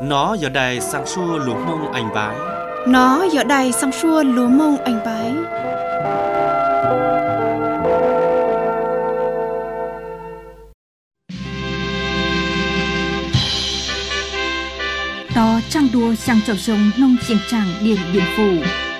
Nó giờ đài sang xua lúa mông anh bái. Nó giờ đài sang xua lúa mông anh bái. Đó trang đua sang chậu sông nông chiêng tràng Điện Biên Phủ.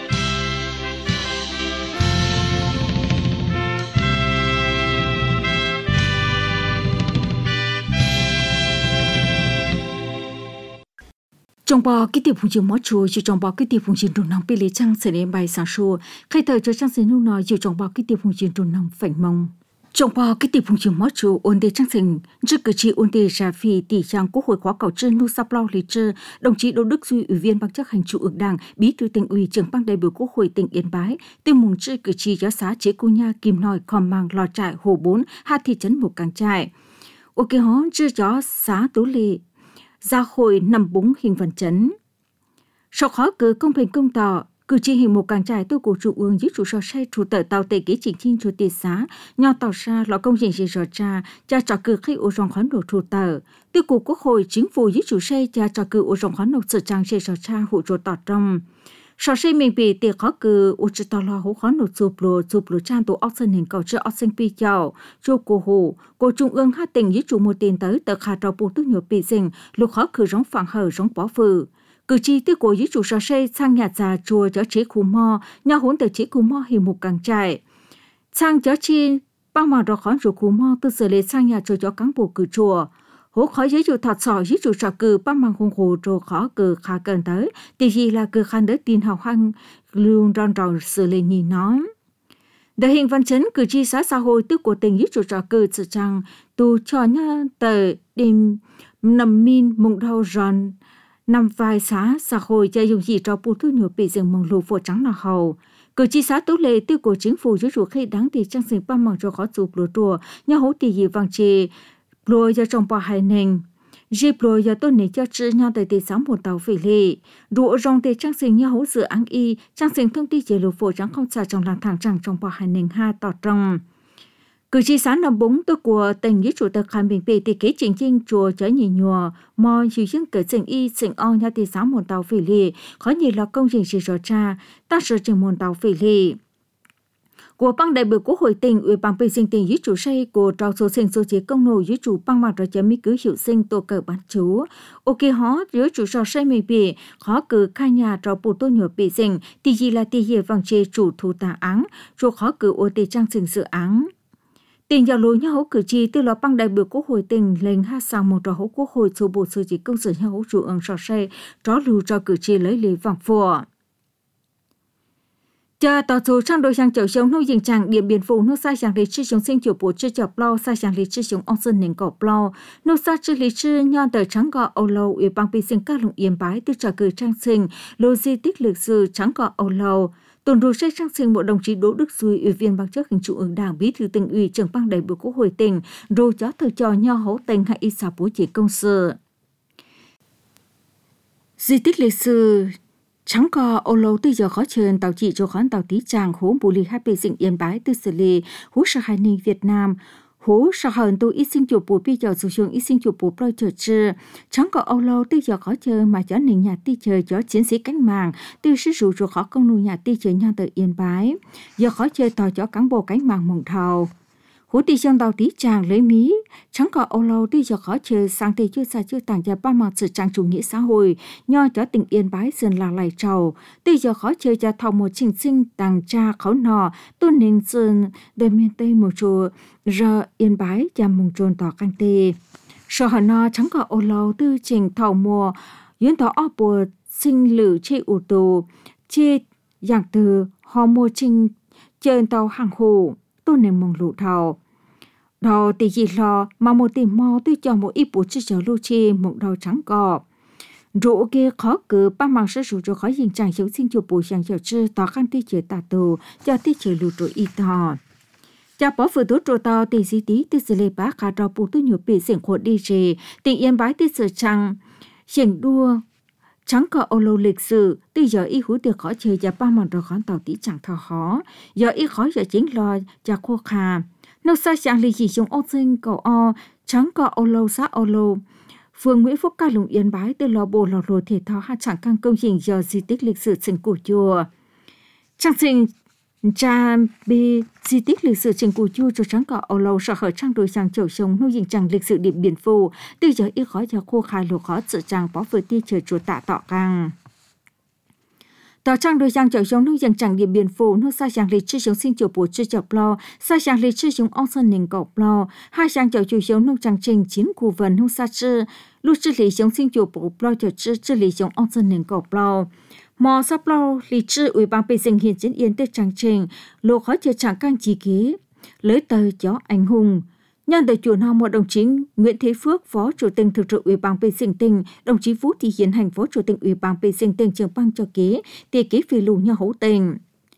Trong bò cái tiệp phùng chiều mót chùa chiều trong bò cái tiệp phùng chiều trồn nòng pê lê trăng sẽ đến bài sáng sủa khai thời cho trăng sẽ nung nói chiều trong bò cái tiệp phùng chiều trồn nòng phảnh mông trong bò cái tiệp phùng chiều mót chùa ôn đề trăng sình trước cử tri ôn đề ra phi tỷ trang quốc hội khóa cầu trên nu sắp lau lý trơ đồng chí Đỗ Đức Duy ủy viên ban chấp hành trung ương đảng bí thư tỉnh ủy trưởng ban đại biểu quốc hội tỉnh Yên Bái tiêu mùng trước cử tri giáo xá chế cô nha Kim Nội Khom Mang Lò Trại Hồ 4 hai thị trấn Mù Cang Trại ok hó chưa giáo xá Tú Lệ gia hội nằm búng hình văn chấn. Sau khó cử công bình công tỏ, cử tri hình một càng trải tôi của trung ương dưới chủ sở xe chủ tờ tàu tệ ký chính chinh chủ tiệt xá, nho tàu xa lọ công trình gì rõ cha, cha trò cử khi ô rong khoán đồ chủ tờ. Tôi của quốc hội chính phủ dưới chủ xe cha trò cử ô rong khoán đồ sự trang xe rõ cha hụ chủ tỏ trong. Sở xe mình bị tiệt khó cử ô chủ tàu lo hữu khoán đồ chụp lô trang tổ ốc sân hình cầu chữa ốc sinh pi chào, cho cô hồ, cô trung ương hai tỉnh dưới chủ một tiền tới tờ khả trò bù tức nhiều bị dình, lúc khó cử rong phẳng hở rong bỏ phử. Cử tri tiêu của dưới chủ sở xây sang nhà già chùa cho chế khu mò, nhà hỗn từ chế khu mò hình một càng trại. Sang cho chi, bao mà rõ khói rồi khu mò từ xử lý sang nhà chùa cho cán bộ cử chùa. Hố khói dưới chủ thật sỏi dưới chủ sở cử bao mang hùng hồ rồi khó cử khá cần tới, thì gì là cử khăn đỡ tin học hăng, luôn ròn ròn xử lý nhìn nó. Đại hình văn chấn cử tri xã hội tức của tỉnh dưới chủ sở cử sự trang tu cho nhà tờ đêm nằm min mộng đau ròn. Năm vài xã hội cho dùng gì cho bù thu nhiều bị rừng mông lù phổ trắng là hầu. Cử tri xã Tú Lệ tiêu của chính phủ dưới chủ khi đáng thì trang sinh ba mong cho khó chụp lúa trùa, nhà hỗ tỷ gì vàng trì, lùa do trong bò hai nền. Dịp lùa do tôn này cho chữ nhau tại tỷ xã một tàu phỉ lệ. Rụa rong thì trang sinh nhà hỗ dự áng y, trang sinh thông tin chế lúa phổ trắng không xa trong làng thẳng chẳng trong bò hai nền ha tỏ trong. Cử tri xã nằm búng tôi của tỉnh dưới chủ tịch Khánh Bình Bì thì kế chính chinh chùa chở nhì nhùa mò dù dân cử sinh y sinh o nhà tỷ xã một tàu phỉ lì khó nhìn là công trình chỉ rõ cha ta sở trường một tàu phỉ lì của ban đại biểu quốc hội tỉnh ủy ban bê sinh tỉnh dưới chủ xây của trao số sinh số chế công nổi dưới chủ ban mặt rồi chấm mỹ cứ hiệu sinh tổ cờ bán chú ok hó dưới chủ sở xây mình bị khó cử khai nhà trao bù tô nhựa bị sinh thì gì là thì gì vàng chê chủ thủ tà án chủ khó cử ô tê trang sinh sự án. Tỉnh giao lối nhà hỗ cử tri từ lò băng đại biểu quốc hội tỉnh lên hát sang một trò hỗ quốc hội số bộ sự chỉ công sự nhà hỗ chủ ương sò xe tró lưu cho cử tri lấy lý vàng phùa. Chờ tỏ số trang đôi sang chậu sông nô dình chàng Điện Biên Phủ nô sai chàng lý chư chống sinh chủ bộ chư chọc lau sai chàng lý chư chống ông sơn nền cọp lau nô sai chư lý chư nhon tờ trắng gọ âu lâu ủy ban bì sinh các lụng Yên Bái từ trò cử trang sinh lô di tích lịch sử trắng gọ âu lâu. Tồn đồ xây trang sinh bộ đồng chí Đỗ Đức Duy ủy viên ban chấp hành trung ương đảng bí thư tỉnh ủy trưởng ban đại biểu quốc hội tỉnh rồi cho thời trò nho hấu tỉnh hay y xã bố chỉ công sự di tích lịch sử trắng cò ô lâu từ giờ khó chơi tàu chỉ cho khoán tàu tí tràng hố bù lì hai bề dịnh Yên Bái từ xử lý hố sa hai ninh Việt Nam hố sa hờn tôi ít sinh chụp bù bây giờ sử dụng ít sinh chụp bù ploi chờ chưa trắng cò ô lâu từ giờ khó chơi mà cho nền nhà ti chơi cho chiến sĩ cánh mạng từ sử dụng cho khó công nô nhà ti chơi nhau từ Yên Bái giờ khó chơi tàu cho cán bộ cánh mạng mộng thầu hố ti trong tàu tí tràng lấy mí trắng cò ô lâu từ giờ khó chơi sang thì chưa xa chưa tàng cho ba mặt sự trang chủ nghĩa xã hội nho cho tỉnh Yên Bái dần là lại trầu từ giờ khó chơi cho thầu một trình sinh tàng cha khẩu nọ tôn ninh dần để miền tây một chỗ giờ Yên Bái cho mùng trôn tỏ canh tê sở hở nọ trắng cò ô lâu từ trình thầu mùa yến tỏ áp bùa sinh lử chê ủ tù chê dạng từ họ mùa trình chơi tàu hàng hồ tôn ninh mong lụ thầu đó thì gì lo mà một tìm mò tôi cho một ít bút cho lưu chi một đầu trắng cò rượu kia khó cử ba mang sẽ rủ cho khỏi hiện trạng giống sinh chụp bùi sang chợ chưa tỏ khăn tí chợ tà tù cho tí chợ lưu trội y tò cha bỏ vừa tốt trội tò thì gì tí từ xử lý bá khá rau bù tôi nhiều bị diễn khổ đi rì tỉnh Yên Bái từ sự trăng diễn đua trắng cò ô lâu lịch sử từ giờ y hú được khó chơi và ba mang rồi khoản tàu tí chẳng thò khó giờ y khó giờ chính lo cha khô khà nô sa chàng lì chỉ dùng ô sinh cầu o trắng cò ô lâu xã ô lâu Phường Nguyễn Phúc Ca Lũng Yên Bái từ lò bộ lò lồ thể thao hát chẳng căng công trình do di tích lịch sử Trần Cổ Chùa. Trang trình Trang bì di tích lịch sử Trần Cổ Chùa cho trắng cọ âu lâu sở khởi trang đối sang chậu sông nuôi dình trang lịch sử Điện Biên Phủ từ giờ ít khó cho khô khai lô khó sự trang bó vừa ti chờ chùa tạ tọ căng. Tỏ trang đối giang chậu giống nông dân chẳng Điện Biên Phủ nông sa giang lịch sử giống sinh chủ bộ chư chậu plo sa giang lịch sử giống ông sơn nền cậu plo hai giang chậu chủ giống nông trang trình chiến khu vần nông sa chư lưu chư lý giống sinh chủ bộ plo chậu chư lý giống ông sơn nền cậu plo mò sa plo lý chư ủy ban bê sinh hiện chiến yên tới trang trình lô khó chờ chẳng căng chỉ ký lấy tờ chó anh hùng. Nhân đời chùa nào một đồng chí Nguyễn Thế Phước, Phó Chủ tịch Thường trực Ủy ban Bê Sinh tỉnh, đồng chí Vũ Thị Hiến Hành, Phó Chủ tịch Ủy ban Bê Sinh tỉnh trưởng ban cho ký, tỷ ký phi lù nhà hữu tình.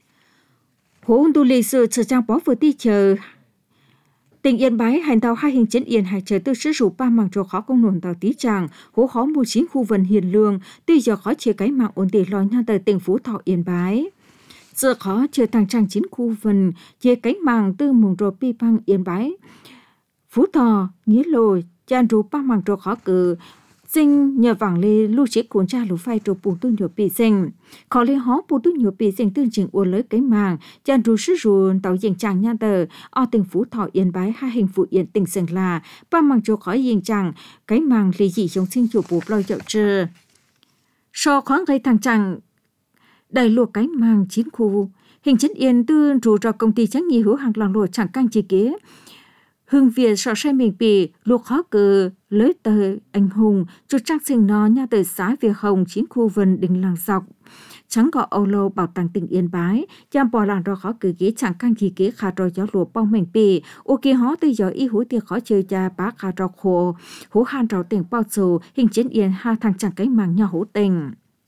Hồ đu lịch sử trở trang bó vừa ti chờ. Tỉnh Yên Bái hành tàu hai hình chiến yên hai chờ tư sứ rủ ba mảng trò khó công nổn tàu tí tràng, hố khó 19 khu vần hiền lương, tuy giờ khó chia cái mạng ổn định lòi nha tờ tỉnh Phú Thọ Yên Bái. Giờ khó chưa thằng trang 9 khu vần, chia cái mạng tư mùng rô pi băng Yên Bái. Phú Thọ, Nghĩa Lô, chan rú ba mảng trò khó cử, sinh nhờ vàng lê lưu chế cuốn cha lũ phai trò bù tu nhổ bì sinh. Khó lê hó bù tu nhổ bì sinh tương trình uốn lấy cái màng, chan rú sứ rùn tàu dành chàng nha tờ, ở tỉnh Phú Thọ Yên Bái hai hình phụ yên tỉnh Sơn La, ba mảng trò khó dành chàng, cái màng lì dị giống sinh chủ bù lôi dạo trừ. So khó gây thằng chàng, đầy luộc cái màng 9 khu, hình chiến yên tư rủ cho công ty trách nhiệm hữu hàng lòng lụa chẳng căng chi kế. Hương Việt sợ say mình bị luộc khó cờ lấy tờ anh hùng cho trang sinh nó nha tờ xã Việt Hồng 9 khu vần đình làng dọc. Trắng gọi Âu Lâu bảo tàng tỉnh Yên Bái, chăm bò làng rồi khó cử ghế chẳng căng chi kế khá rồi gió lụa bong mình bị. Ô kì hó từ gió y hú tiệc khó chơi cha bá khá rồi khổ. Hú hàn rào tỉnh bao dù hình chiến yên hai thằng chẳng cái màng nhau hú tình.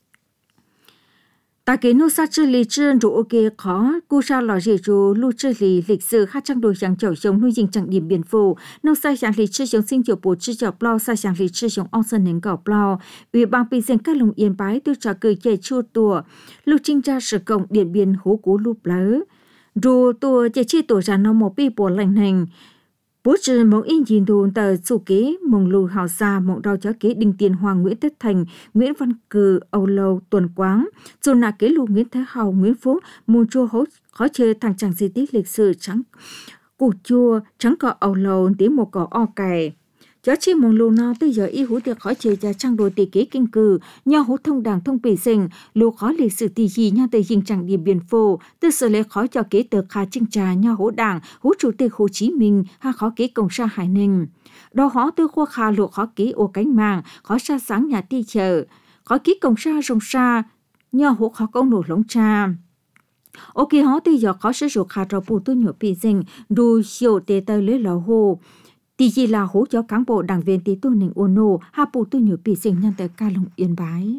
Ta kế nô sa chư lý trương rủ ok khó, cu sa lò rỉ rủ lưu chư lý lịch sử hát trang đôi giang chậu giống nuôi dình chẳng Điện Biên Phủ, nô sa giang lý chư giống sinh chủ bộ chư chậu plau sa giang lý chư giống ông sơn nền cậu plau, ủy ban bì dành các lùng Yên Bái tôi trả cười chạy chua tùa, lưu trinh ra sử cộng Điện Biên hú cú lúp lỡ, rủ tùa chạy chi tùa ra nó một bì bộ lành hành. Bố trừ mong in nhìn đồn tờ chủ kế mong lù hào xa mong đau chó kế Đinh Tiên Hoàng Nguyễn Tất Thành, Nguyễn Văn Cừ, Âu Lâu, Tuần Quáng, dù nà kế lù Nguyễn Thế Hào, Nguyễn Phú, mùn chua hốt khó chơi thằng chàng di tích lịch sử trắng củ chua, trắng cọ Âu Lâu, tiếng một cỏ o cày. Chó chi mong lù nào tới giờ y hú tiệc khó chơi cha trang đồ tỷ kế kinh cử, nhau hú thông đảng thông bì sinh, lù khó lịch sử tỷ gì nhau tờ hình chẳng Điện Biên Phủ, tư sở lệ khó cho kế tờ khá trinh trà nhau hú đảng, hú chủ tịch Hồ Chí Minh, ha khó kế Cộng sa Hải Ninh. Đó hó tư khoa khá lù khó kế ô cánh màng, khó sa sáng nhà ti chờ, khó kế Cộng sa rồng sa, nhau hú khó công nổ lống cha. Ok hó tư giờ khó sử dụng khá trò bù tu nhổ bì sinh, đu siêu tê tờ lấy lò hồ. Tỷ gì là hỗ cho cán bộ đảng viên tỷ tu nền ô nô, hạ bù tu nhiều bì sinh nhân tới ca lùng Yên Bái.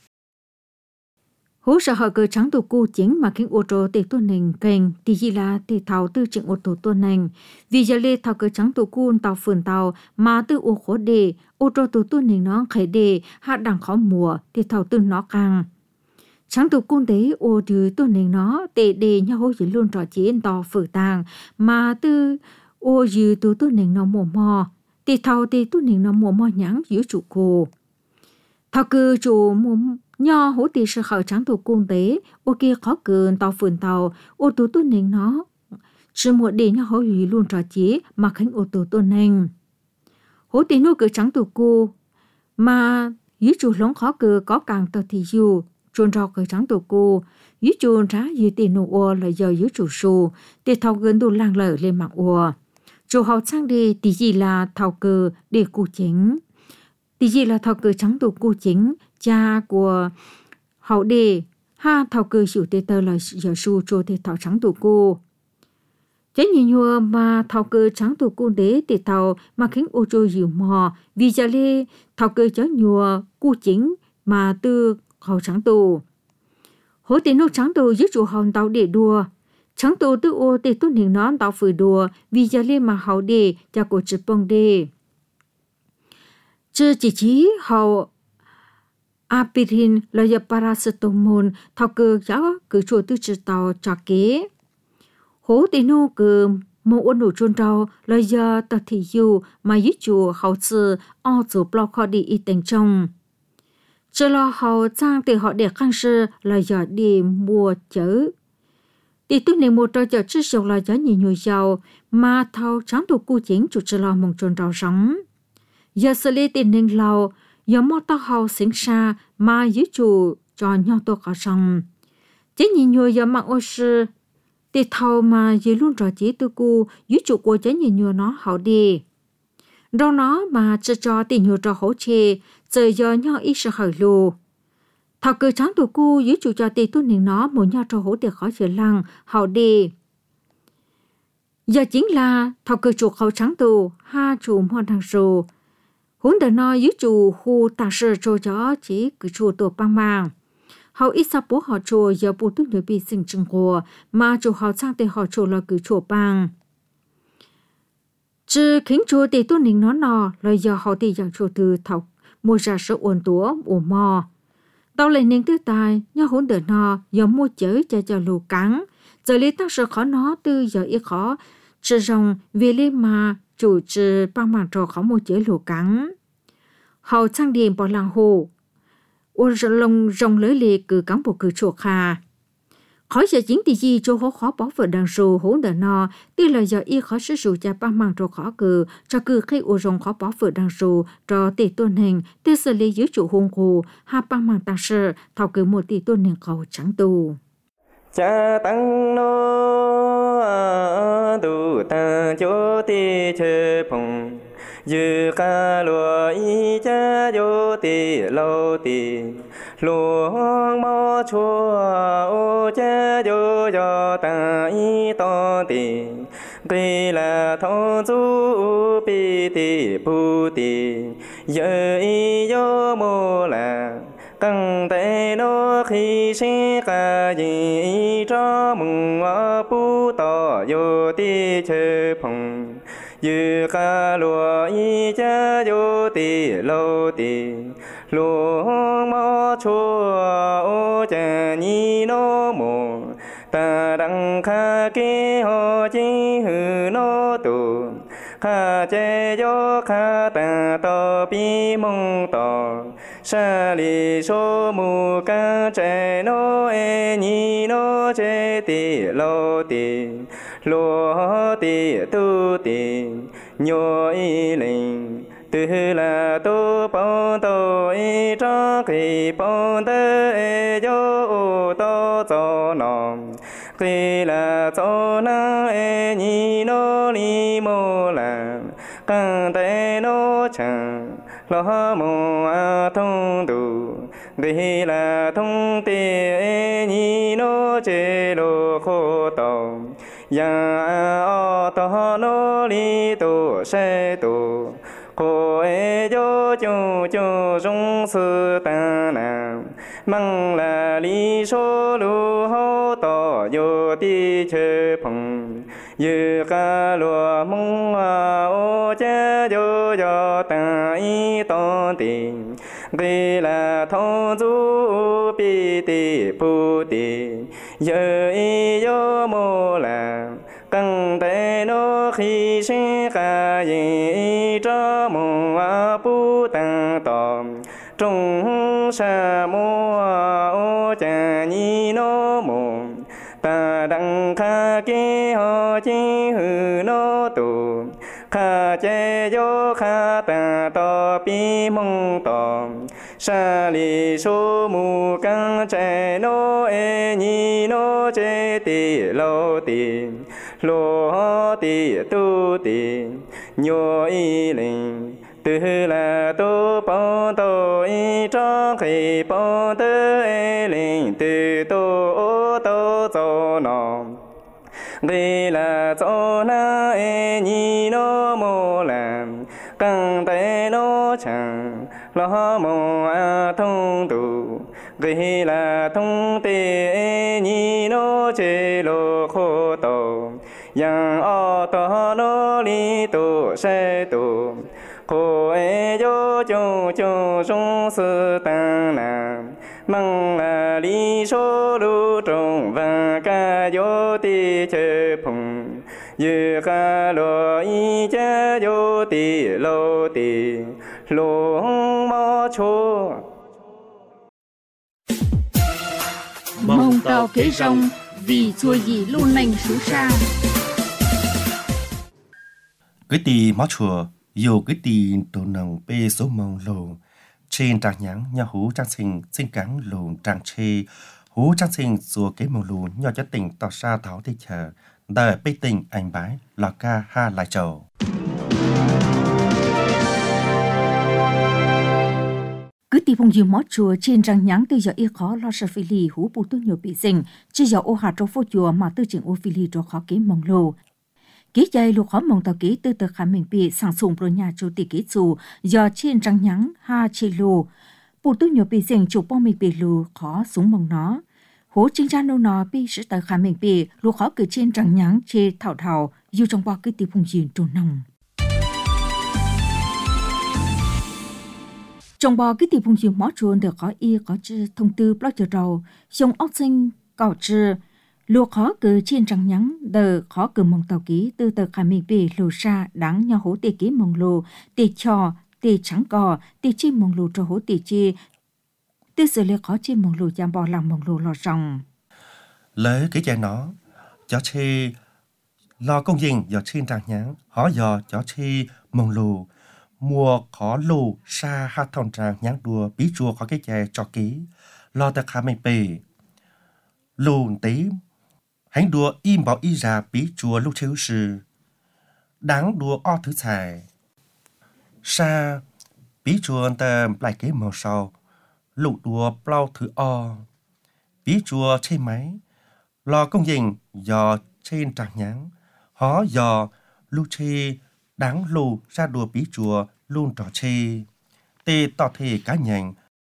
Hỗ trợ họ cơ trắng tù cu chính mà khiến ô tô tỷ tu nền kênh, tỷ gì là tỷ thảo tư trình ô tô tu nền. Vì giờ lê thảo cơ trắng tù cu tàu phường tàu mà tư ô khổ đề, ô tô tu nền nó khởi đề, hạ đằng khó mùa, tỷ thảo tư nó càng. Trắng tù cu tế ô từ tu nền nó tệ đề nhau hỗ chỉ luôn trò chiến tàu phở tàng, mà tư ô dư tu nền nó mồ mò, tì thao tì tu nền nó mồ mò nhãng giữa trụ cô. Thao cư trụ mồ nho hỗ tì sự khởi trắng tù cung tế, ô kia khó cơn tàu phường tàu, ô tu nền nó. Chứ một đề nhau hỗ hủy luôn trò chế mà khánh ô tu nền. Hỗ tì nô cử trắng tù cô, mà giữa trụ lóng khó cử có càng tàu thì dù, trôn rau cử trắng tù cô, dưới chuồn rá dưới tiền nụ ô là giờ dưới chủ sù, để thao gần đồ lang lở lên mạng ô. Chủ học sang đi tí gì là thao cơ để cụ chính. Tí gì là thao cơ trắng tù cụ chính, cha của hậu đề, ha thao cơ chủ tê tơ là giờ sù trô tê thao trắng tù cụ. Chế nhìn nhua mà thao cơ trắng tù cụ đế tê thao mà khiến ô trô dịu mò, vì giờ lê thao cơ chó nhua cụ chính mà tư hậu trắng tù. Hỗ tiền nô trắng tù dưới chủ hòn tàu để đùa. Trắng tù tư ô tê tốt hình nón tàu phử đùa vì giờ lên mà hậu đề cho cổ trực bông đề. Chứ chỉ chí hậu apirin là giờ paracetamol thao cơ giáo cử chùa tư trừ tàu cho kế. Hỗ tiền nô cử một ôn nụ chôn rau lời giờ ta thì yêu mà ít chùa hậu sự o chủ block họ đi y tình trong chờ lo hậu trang để họ để khăn sư lời giờ đi mua chở đi tôi nên mua cho chở chiếc sầu lời giờ nhiều nhiều giàu mà thâu trắng tụ cu chính chủ chờ lo mong chôn rau sống giờ xử lý tiền nên lâu giờ mua tao hậu sinh xa mà ít chùa cho nhau tôi có xong chỉ nhìn nhiều giờ mặc ô sư thì thầu mà dì luôn trò chỉ tư cu dưới chủ của chế nhìn nhiều nó hậu đi đâu nó mà cho thì nhiều trò hỗ trợ giờ giờ nhau ít sợ hởi lù thầu cứ trắng tụ cu dưới chủ cho thì tôi nhìn nó một nhau trò hỗ trợ khỏi chữa lăng hậu đi giờ chính là thầu cứ chủ khẩu trắng tụ ha chủ mua thằng sù huống đời nó dưới chủ khu tạ sự cho chỉ cứ chủ tổ băng mang họ ít sao bố họ chùa giờ bố tôi nhớ bị sinh trừng hồ mà chủ họ sang để họ chùa là cứ chùa bằng chứ khiến chùa thì tôi nín nó nọ lời giờ họ thì giờ chùa từ thọc mua ra sự ổn tủa ủ mò tao lại nín tư tài nhớ hỗn đời nọ giờ mua chở cho lù cắn giờ lý tác sự khó nó từ giờ ít khó chứ rồng vì lý mà chủ trừ bằng mạng trò khó mua chở lù cắn họ sang điện bỏ làng hồ ôn lông rồng lưỡi liệt cứ cắm bộ cứ chuột hà khỏi giờ chính thì gì cho khó bỏ vợ đằng sù hỗn đờ nọ tuy là giờ y khó sử dụng cho ba mang cho khó cử cho cứ khi ôn rồng khó bỏ vợ đằng sù cho tỷ tuần hình tỷ xử lý dưới chủ hung hồ ha ba mang ta sự thảo cứ một tỷ tuần hình cầu trắng tù cha tăng nô tu ta cho ti chê phong dư ca lùa y cha vô ti lâu ti lùa mò chua ô cha vô cho ta y to ti tuy là thọ du pi ti pu ti giờ y vô mô là căng tay nó khi sẽ cả gì cho mừng pu to vô ti chê phong dư ca lùa y cha vô ti lâu ti lùa mò chua ô cha nhi nó mồ ta đăng kha kê ho chi hư nó tù kha che yo kha ta to pi mong to sa li so mu ca che no e nhi no che ti lo ti lo ti tu ti nhô y linh từ là tu bông tu y cho kỳ bông tơ e yo to cho nòng kỳ là cho na e nhi no li mô là căng tay no chẳng lo mô a thông đủ kỳ là thông ti e nhi no chế lô khô tàu ya o to no li tu se tu cô e yo chu chu sung sư ta nam mang là li số lu ho to yo ti chê phong như ca lùa mong ô cha yo yo ta y to tình vì là thọ du pi ti pu ti giờ y yo mô là căng tay nó khi sẽ cả gì cho mong pu tăng tòm trong sa mô ô cha nhi nó mồm ta đăng kha kê ho chi hư nó tù kha che yo kha ta to pi mong tòm sa li số mu căng che nó e nhi nó che ti lâu ti lô ti tu ti nhô y linh từ là tu bông tu y cho khi bông tơ e linh từ tu ô tô cho nó vì là cho na e nhi nó mô làm căng tay nó chẳng lo mô a thông tù vì là thông tê e nhi nó chế lô khô tàu yang o to no li tu se tu cô e yo chu chu sung sư tăng nam mang là li số lu trong và ca yo ti chê phùng yu ca lo y cha yo ti lo ti lu mo chua mong tàu kế rong vì chùa gì luôn nành sú sang. Cái tì máu chùa dù cái tì tổ nồng bê số mong lồn trên tràng nhãn nhà hú trang sinh cắn lồn tràng chê hú trang sinh xua kế mong lồn nhỏ cho tỉnh tỏ ra thảo thị chờ đời bê tình anh bái lò ca ha lại trầu. Cứ tì phong dư mót chùa trên tràng nhãn từ giờ y khó lo sợ phi lì hú bù tu nhiều bị dình chứ giờ ô hạt trong phố chùa mà tư chỉnh ô phi lì cho khó kế mong lồn. Ký dây lục khó mong tàu ký từ từ khả mình bị sang sùng pro nhà chủ tịch ký chủ do trên trăng nhắn ha chi lù bộ tư nhiều bị dành chủ bom mình bị lù khó xuống mong nó hố chính ra nô nó bị sự tới khả mình bị lục khó cứ trên trăng nhắn chê thảo thảo dù trong bao cái tiệp hùng diện trồn nòng trong bao cái tiệp hùng diện mót trồn được có y có chữ thông tư blog chờ đầu dùng ốc sinh cỏ chữ lúa khó cứ trên trăng nhắn đờ khó cứ mong tàu ký từ tờ khả mình bị lù xa đáng nhau hố tê ký mong lù tê cho tê trắng cò tê chi mong lù cho hố tê chi tê xử lý khó chi mong lù chạm bò làm mong lù lò ròng Lấy cái chai nó cho chi lo công dình giờ trên trăng nhắn họ giờ cho chi mong lù mùa khó lù xa hát thòng trăng nhắn đùa bí chùa khó cái chai cho ký lo tờ khả mình bị lùn tí hành đùa im bảo y ra bí chùa lúc chiếu sư đáng đùa o thứ xài xa bí chùa tầm lại kế màu sau lục đùa plau thứ o bí chùa trên máy lo công dình do trên tràng nhắn hó do lúc chi đáng lù ra đùa bí chùa luôn trò chê tê tỏ thể cá nhân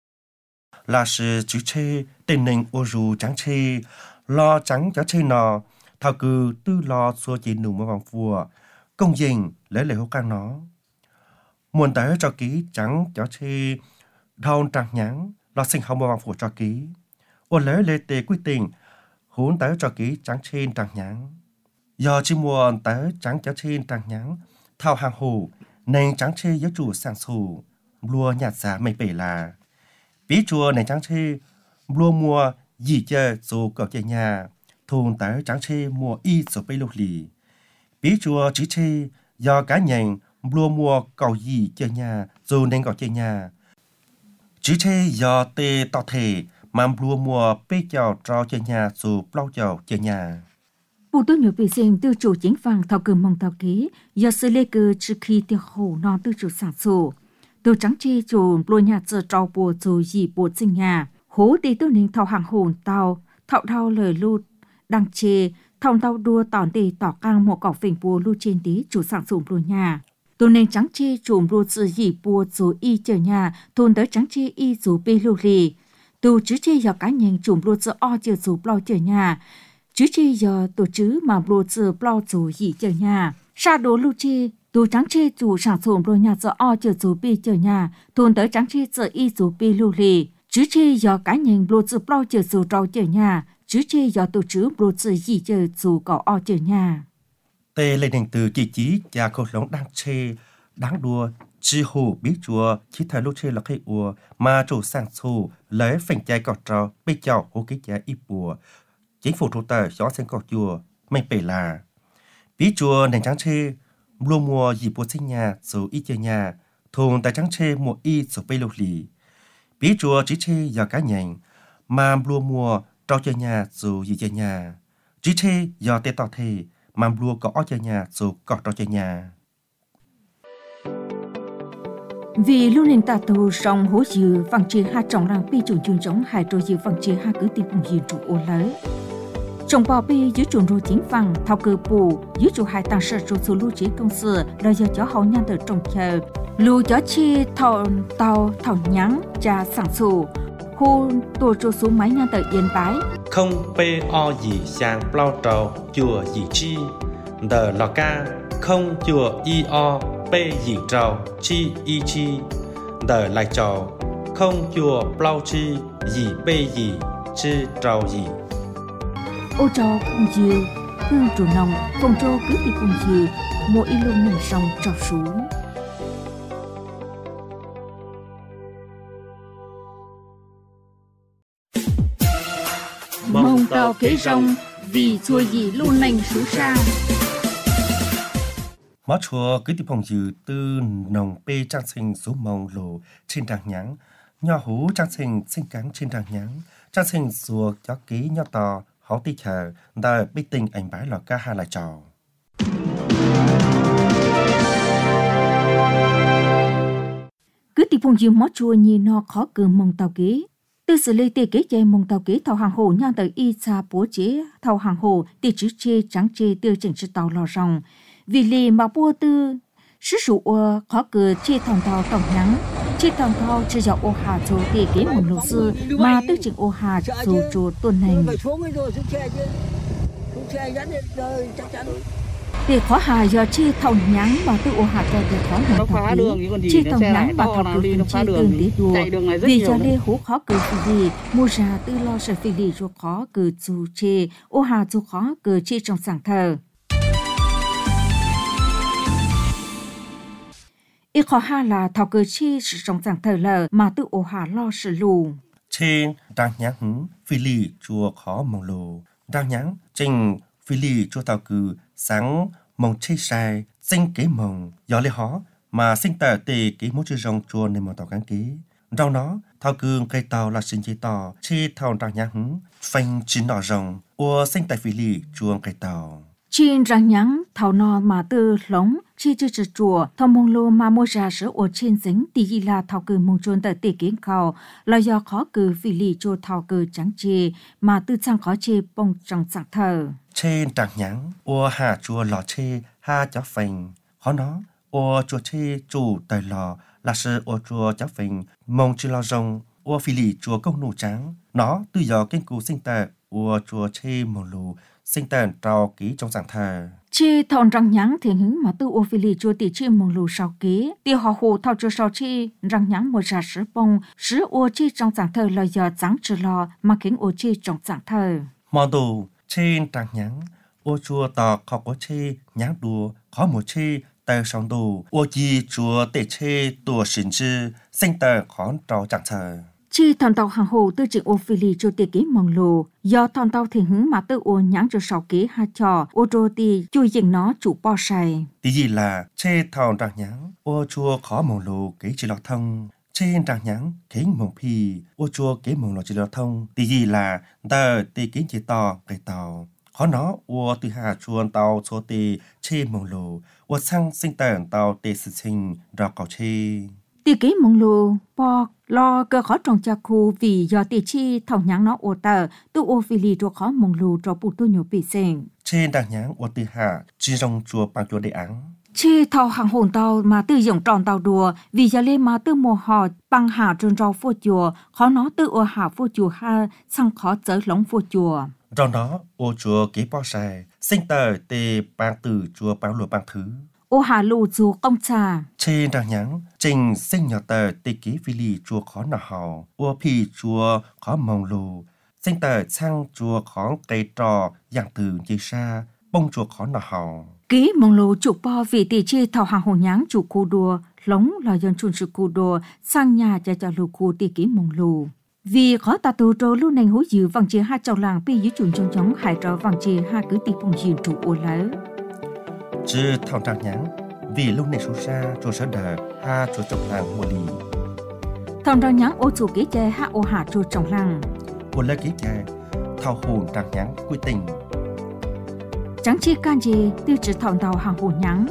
là sự chú chê tên nền ô rù trắng chê lo trắng cho chê nọ thảo cư tư lo xua chỉ nụ mà bằng phùa công dình lấy lời hô can nó muôn tới cho ký trắng cho chê đau trắng nhắn lo sinh hồng mà bằng phùa cho ký ô lấy lê tê quy tình hốn tới cho ký trắng trên trắng nhắn do chi muôn tới trắng cho trên trắng nhắn thảo hàng hủ nên trắng chê giáo chủ sang sủ lùa nhạt giá mây bể là bí chùa này trắng chê lùa mua gì chơi dù cậu chơi nhà thôn tới trắng chê mua y số bây lục lì bí chùa chỉ chê do cá nhân lùa mua cậu gì chơi nhà dù nên cậu chơi nhà chỉ chê do tê tỏ thể mà lùa mua bê chào cho chơi nhà dù bao chào chơi nhà bộ tư nhiều bị dành từ chủ chính vàng thảo cử mong thảo ký do sự lê cư trước khi tiêu hổ non từ chủ sản sổ từ trắng chê chủ lùa nhà chờ trao bùa dù gì bùa sinh nhà hố đi tư nín thảo hàng hồn tàu thảo thao lời lụt đăng chê thòng tàu đua tòn tì tỏ căng một cỏ phình bùa lưu trên tí chủ sản sổ lùa nhà từ nền trắng chê chủ lùa dự gì bùa dù y chờ nhà thôn tới trắng chê y dù bê lưu lì từ chứ chê do cá nhân chủ lùa dự o chờ dù bao chờ nhà chứ chê giờ tổ chứ mà lùa dự bao dù gì chờ nhà sa đồ lưu chê tổ trắng chê chủ sản sổ lùa nhà dự o chờ dù bê chờ nhà thôn tới trắng chê dự y dù bê lưu lì chứ chê do cá nhân lùa dự bao chờ dù trao chờ nhà chứ chê do tổ chứ lùa dự gì chờ dù có o chờ nhà tê lên hình từ chỉ chí và khẩu lóng đang chê đáng đùa chi hồ biết chùa chỉ thời lúc chê là cây ùa mà chủ sang xù lấy phèn chai cọt trò bê chào hô cái chai ít bùa chính phủ thủ tờ gió sen cọt chùa mày bể là biết chùa nền trắng chê lùa mùa dì bùa sinh nhà số ít chơi nhà thùng tại trắng chê mùa y số bê lục lì biết chùa chỉ chê do cá nhân mà lùa mùa trao chơi nhà số gì chơi nhà chỉ chê do tê tỏ thể mà lùa có chơi nhà số có trao chơi nhà vì luôn nên ta tu song hỗ dư bằng chia hai trọng lang pi chủ chương giống hai trôi dư bằng chia hai cứ tìm vùng dư trụ ô lớn trong bao pi dưới chuồng rô chính phẳng thao cơ bù dưới trụ hai tăng sở trụ số lưu trí công sự là do chó hậu nhân từ trong chờ lưu chó chi thao tàu thao nhắn cha sản sủ khu tổ trụ số máy nhân từ yên bái không bê o gì sang plau trầu chùa gì chi đờ lò ca không chùa y o bê gì trầu chi y chi đờ lại trầu không chùa plau chi gì bê gì chi trầu gì ô trò không dư hương trụ nồng phòng trô cứ thì cùng gì mỗi ilum nằm sông trào xuống. Mong tàu kế rong vì chùa gì luôn nành xuống sang. Mó chùa cứ tiếp phong dự từ nồng bê trang sinh số mông lồ trên tràng nháng, nhỏ hú trang sinh sinh cắn trên tràng nháng, trang sinh rùa chó ký nhỏ to, hó tí chờ, đời bí tình ảnh bái lò ca hà lại trò. Cứ tiếp phong dự mó chùa như nó khó cờ mông tàu kế. Từ xử lý tê kế chạy mông tàu kế thảo hàng hồ nhang tới y cha bố chế thảo hàng hồ tê chữ chê trắng chê tiêu chỉnh chữ tàu lò rồng. Vì lì mà bua tư sứ sụ khó cờ chê thòng tàu tổng nhắn chê thòng tàu chê dạo ô hà chỗ tê kế mông lô sư mà tư chỉnh ô hà dù chỗ tuần hành. Để khó hà do chi thòng nhắn mà tự ô hạt cho để khó nhận thằng tí chi thòng nhắn mà thọc cử từng chi từng tí đùa vì cho lê hú khó cử phi lì mua ra tự lo sợ phi lì cho khó cử dù chê ô hạt cho khó cử chi trong sảng thờ ý khó hà là thọc cử chi trong sảng thờ lờ mà tự ô hạt lo sợ lù Trên đang nhắn hứng phi lì chùa khó mong lồ đang nhắn trình phi lì chùa tàu cử sáng mong chê sai sinh kế mong do lê hó mà sinh tờ tê kế mốt chư rong chua nên mong tàu gắn kế rau nó thao cương cây tàu là sinh chế tàu chê thao đang nhang hứng phanh chín nọ rong ua sinh tại phi lì chuông cây tàu trên răng nhắn thảo nọ mà từ lóng chi chư chư chùa thao mong lô mà mua ra sữa ở trên dính tì ghi là thao cử mong chôn tại tê kiến khảo là do khó cử phi lì chùa thao cử trắng chê mà từ sang khó chê bông trong sạc thờ trên tràng nháng ua hà chùa lò chê ha chó phình khó nó ua chùa chê chủ tài lò là sự ua chùa chó phình mong chư lo rong ua phi lì chùa công nụ trắng nó từ giờ kinh cú sinh tờ ua chùa chê mong lù sinh tờ trao ký trong giảng thờ chi thọn răng nháng thiền hứng mà tư ô phi lì chùa tỷ chi mong lù sau kế tiêu họ hồ thao chùa sau chi răng nháng một ra sứ bông sứ ô chi trong giảng thờ là giờ trắng chữ lò mà khiến ô chi trong giảng thờ mong đồ trên tràng nháng ô chùa tỏ khó có chê nháng đùa khó một chê tờ song đồ ô chi chùa tệ chê tùa sinh chư sinh tờ khó trao chẳng thờ chi thọn tàu hàng hồ tư chỉ ô phi lì chùa tỷ kế mong lù do thọn tàu thiền hứng mà tư ô nháng chùa sau kế ha trò ô trô tì chui dình nó chủ bo sài tí gì là chê thọn tràng nháng ô chùa khó mong lù kế chỉ lọ thông trên tràng nháng kế mong phi ô chùa kế mong lọ chỉ lọ thông tí gì là tờ tì kế chỉ to cây tàu khó nó ô từ hà chuồn tàu số tì chê mong lù ô sang sinh tờ tàu tì sự sinh rọ cầu chê tỷ kế mong lù bo lo cơ khó trong cha khu vì do tỷ chi thầu nháng nó ô tờ tư ô phi lì chùa khó mong lù cho phụ tu nhiều bị sền trên tràng nháng ô từ hà chi rong chùa bằng chùa đệ áng chi thầu hàng hồn tàu mà tư dùng tròn tàu đùa vì giờ lên mà tư mùa họ bằng hà trôn rau phô chùa khó nó tư ô hà phô chùa ha sang khó chở lóng phô chùa trong đó ô chùa kế bao sài sinh tờ tê bằng từ chùa bằng lùa bằng thứ ô hà lù dù công trà trên tràng nháng trình sinh nhỏ tờ tê kế phi lì chùa khó nọ hào ô phi chùa khó mong lù sinh tờ sang chùa khó cây trò dạng từ dây xa bông chùa khó nọ hào ký mong lù chủ bo vì tỷ chi thầu hàng hồ nháng chủ khu đùa lóng là dân chun sự khu đùa sang nhà cho lù khu tỷ ký mong lù vì khó ta tu trô lưu nành hú dự vàng chia hai châu làng pi dưới chuồng trong chống hải trò vàng chia hai cứ tỷ phong diện trụ ô lỡ chứ thằng tràng nháng vì lúc này số xa chùa sơn đờ ha chùa trọng làng mua lì thằng tràng nháng ô chủ kế chè ha ô hạ chùa trọng làng ô lê kế chè thao hồn tràng nháng quy tình chẳng chi can gì tiêu chỉ thằng tàu hàng hồ nháng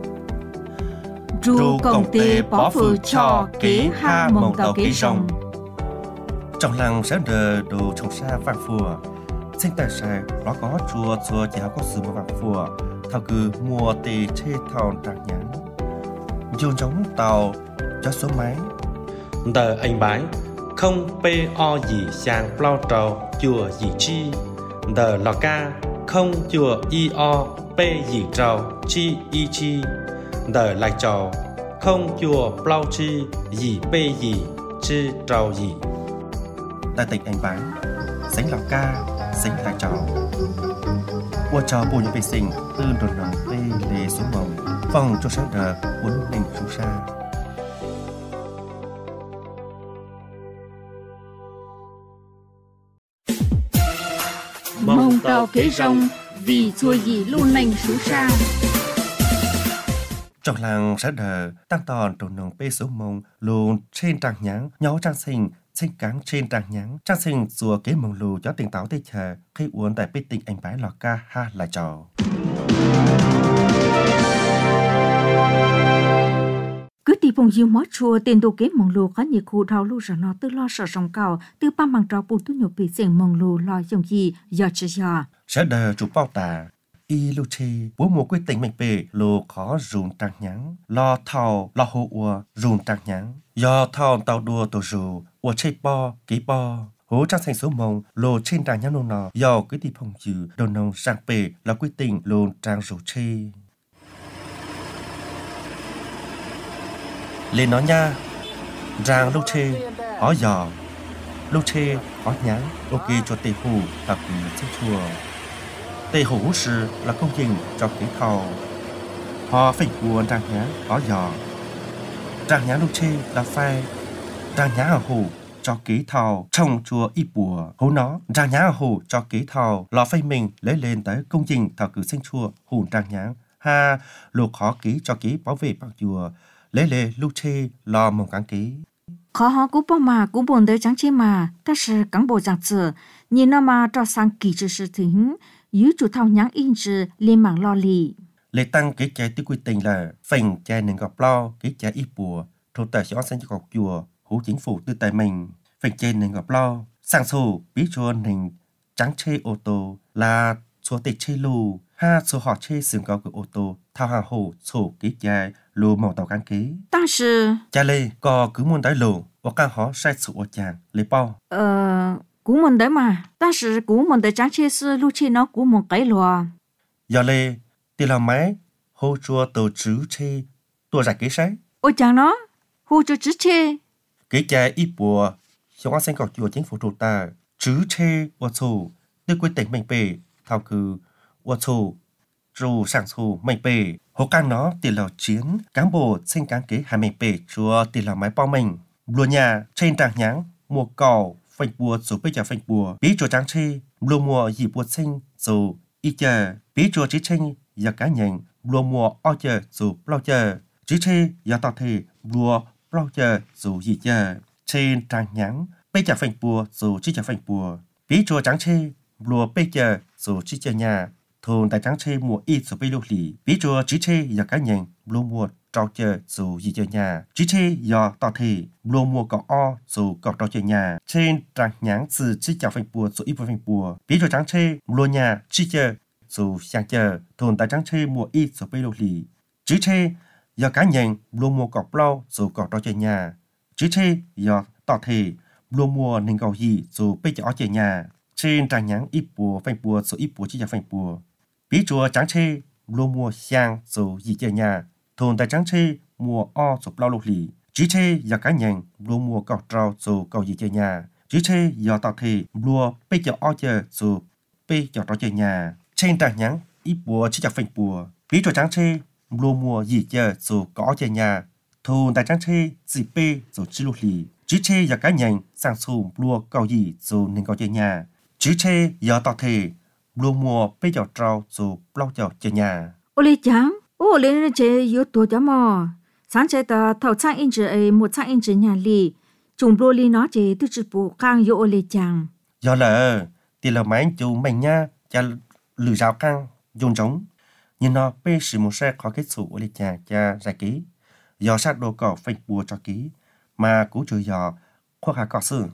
ru công tê bỏ phừ cho kế ha mong tàu kế rồng trong làng sẽ đờ đồ trồng xa vàng phùa sinh tài sai nó có chùa chùa giáo có sự mà vàng phùa thao cứ mua tê chê thao tràng nháng dùng giống tàu cho số máy tờ anh bái không po gì sang plau trầu chùa gì chi tờ lò ca không chùa o p gì trầu chi y chi tờ lại trầu không chùa plau chi gì p gì chi trầu gì tại tỉnh anh bái sánh lào ca sánh lại trầu 我找不有被信，tư đồn nòng被lề xuống mộng, phòng cho sáng đờ cuốn lên xuống xa. Mong tàu kế rong vì chùa gì luôn nành xuống xa. Trong làng sáng đờ tăng tòn đồn nòng被xuống mộng luôn trên tràng nháng nhau trang sinh. Sinh cáng trên tràng nháng, trang sinh rùa kế mông lù cho tỉnh táo tê chờ khi uống tại bê tình anh bái lò ca ha là trò. Cứ đi phong diêu mót chùa tên đồ kế mông lù có nhiều khu đào lù rồi nó tư lo sợ sòng cao tư ba bằng trò bù tu nhục bị sinh mông lù lo dùng gì giờ chứ giờ. Sẽ đờ chủ bao tà. Y lưu chi, bố mùa quyết tình mình bề lô khó rùn tràng nháng, lo thao, lo hô ua, rùn tràng nháng. Do thao tàu đua tổ rù, ua chê bo, ký bo. Hố trang thành số mông, lô trên tràng nháng nô nọ, do quyết đi phong dư, đồ nông sang bề là quyết tình lô tràng rù chê. Lên nói nha, ràng lưu chê, ó dò, lưu chê, ó nháng, ok cho tê hù, tập kỳ chết chùa. Tê hủ sư là công trình cho kỹ thầu. Họ phải buồn trang nháng có giò. Trang nháng lúc chê là phai. Trang nháng ở hủ cho kỹ thầu trông chùa y bùa. Hú nó, trang nháng ở hủ cho kỹ thầu lò phây mình lấy lên tới công trình thảo cử sinh chùa hủ trang nháng. Ha, lục khó ký cho ký bảo vệ bạc chùa. Lấy lê lúc chê lò mong cán ký. Khó họ cũng bỏ mà cũng buồn tới trắng chê mà. Ta sư cán bộ giảng tử. Nhìn nó mà cho sang kỳ chứ sự thính. Yếu chủ thao nhắn in chữ lên mạng lo lì. Lê tăng cái trái tư quy tình là phành trái nền gọp lo cái trái y bùa. Thô tài xóa xanh cho gọp chùa. Hú chính phủ tư tài mình. Phành trái nền gọp lo. Sang sổ bí chùa nền trắng chê ô tô là chùa tịch chê lù. Ha số họ chê xương gọp của ô tô. Thao hàng hồ sổ cái trái lù màu tàu cán ký. Ta sư. Cha lê có cứ muốn đáy lù. Và càng họ sai sổ ô chàng. Lê bao. Cú muốn đấy mà, ta sử cú muốn đấy trắng chia sư lúc chi nó cú muốn cái lùa. Giờ lê, thì là máy, hô chua tổ chữ chê, tua ra kế sách. Ôi chẳng nó, hô chua chữ chê. Kế chai ít bùa, xong anh xanh gọt chùa chính phủ thủ ta, chữ chê, ua chù, tư quyết tỉnh mình bề, thao cư, ua chù, rù sàng chù, mình bề. Hô càng nó, thì là chiến, cán bộ sinh cán kế hai mình bề, chùa thì là máy bao mình. Lùa nhà, trên tràng nháng, mùa cầu, phanh bùa rồi bây giờ phanh bùa bí chùa trắng chi lùa mùa gì bùa sinh rồi y chờ bí chùa chỉ sinh giờ cá nhân lùa mùa o chờ rồi bao chờ chỉ chi giờ tao thì lùa bao chờ rồi gì chờ trên tràng nháng bây giờ phanh bùa rồi chỉ chờ phanh bùa bí chùa trắng chi lùa bây giờ rồi chỉ chờ nhà thường tại trắng chi mùa y rồi bây lục lì bí chùa chỉ chi giờ cá nhân lùa mùa trao chờ rồi gì chờ nhà chỉ chi giờ tao thì lùa mùa cỏ o rồi cỏ trao chờ nhà trên tràng nháng từ chỉ chờ phanh bùa rồi ít phanh bùa bí chùa trắng chi lùa nhà chỉ chờ rồi sang chờ thường tại trắng chi mùa y rồi bây lục lì chỉ chi giờ cá nhân lùa mùa cỏ bao rồi cỏ trao chờ nhà chỉ chi giờ tao thì lùa mùa nên cầu gì rồi bây giờ chờ nhà trên tràng nháng ít bùa phanh bùa rồi ít bùa chỉ chờ phanh bùa bí chùa trắng chi lùa mùa sang rồi gì chờ nhà thường tại trắng chi mùa o rồi bao lục lì chỉ chi giờ cá nhân lùa mùa cỏ trao rồi cầu gì chờ nhà chỉ chi giờ tao thì lùa bây giờ o chờ rồi bây giờ trao chờ nhà trên tràng nháng ít bùa chỉ chờ phanh bùa bí chùa trắng chi lùa mùa gì chờ rồi có chờ nhà thường tại trắng chi gì bây rồi chỉ lục lì chỉ chi giờ cá nhân sang sum lùa cầu gì rồi nên cầu chờ nhà chỉ chi giờ tao thì lùa mùa bây giờ trao rồi bao giờ chờ nhà Ô lê chẳng, ô lê chế yếu tố cho mò. Sáng chế ta thảo trang in chữ ấy một trang in chữ nhà lì. Chúng lô lì nó chế tư chữ bù khang yếu ô lê chẳng. Do là thì là mấy anh chú mình nha, cha lử rào căng, dùng trống. Nhưng nó bê sử một xe khó kết xu ô lê chàng cha ra ký. Do sát đồ cỏ phanh bùa cho ký. Mà cú trừ do khoác hạ cỏ sư.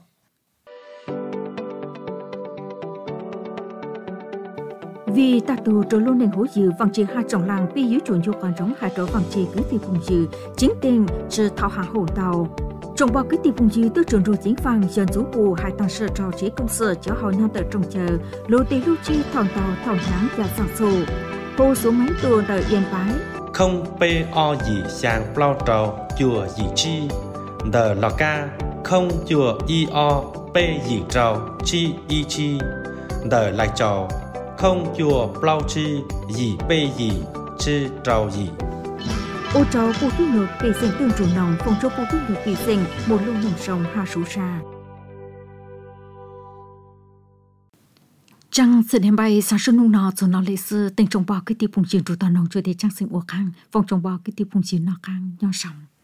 Vì ta tù trổ lô nền hỗ dự vòng trì hai trọng làng bi yếu chuẩn vô quan trọng hai trổ vòng trì cứ thì vùng dự chính tiền trừ thảo hàng hổ tàu. Trong bao cứ thì vùng dự tư trường rồi chính phang dần rú bù hai tăng sự trò chế công sở cho họ nhau tự trông chờ lô tê lưu chi thòng tàu thòng nháng và sàng sổ. Hồ số máy tù tại Yên Bái. Không bê o gì sang plau trầu chùa gì chi. Đờ lò ca không chùa y o bê gì trầu chi y chi. Đờ lại trầu không chùa plau chi gì bê gì chi trâu gì ô trâu bù tu ngược bị sinh tương trụ nòng phòng trâu bù tu ngược bị sinh một lông nòng sông hà sú sa Trăng sự đêm bay sáng sớm nung nọ cho nó lệ sư tình trong bao cái tiệp phùng chiến trụ tàu nòng cho để trăng sinh uổng khang phòng trong bao cái tiệp phùng chiến nọ khang nho sòng